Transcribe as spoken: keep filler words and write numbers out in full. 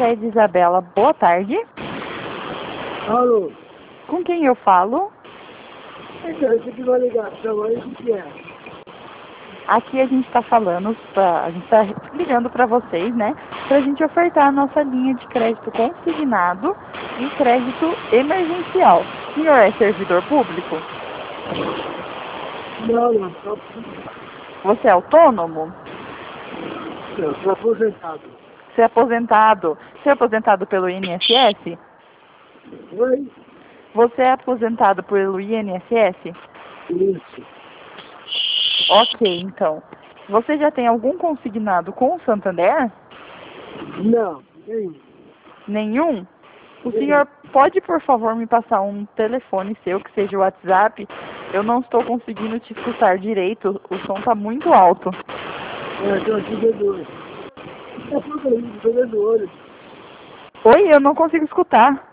Crédito Isabela. Boa tarde. Alô? Com quem eu falo? Então, eu recebi uma ligação aí, o que é? Aqui a gente está falando, pra, a gente está ligando para vocês, né? Para a gente ofertar a nossa linha de crédito consignado e crédito emergencial. O senhor é servidor público? Não, não, só Você é autônomo? eu sou aposentado. Você é aposentado? Você é aposentado pelo I N S S? Oi? Você é aposentado pelo I N S S? Isso. Ok, então. Você já tem algum consignado com o Santander? Não, nem. Nenhum? O nem. senhor pode, por favor, me passar um telefone seu, que seja o WhatsApp? Eu não estou conseguindo te escutar direito, o som está muito alto. É, tem aqui vendedores. É por aí, vendedores. Oi, eu não consigo escutar.